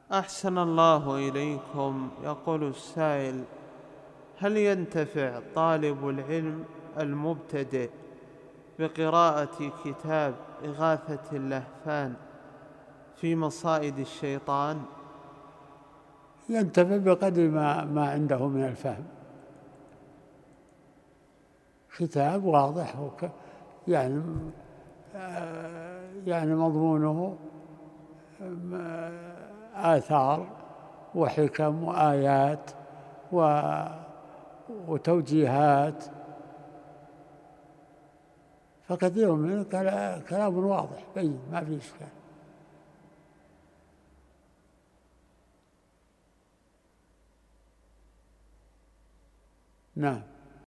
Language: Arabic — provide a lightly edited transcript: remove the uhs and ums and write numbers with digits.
أحسن الله إليكم. يقول السائل: هل ينتفع طالب العلم المبتدئ بقراءة كتاب إغاثة اللهفان في مصائد الشيطان؟ ينتفع بقدر ما عنده من الفهم. كتاب واضح يعني مضمونه آثار وحكم وآيات وتوجيهات، فكثير منه كلام واضح بين، ما في إشكال. نعم.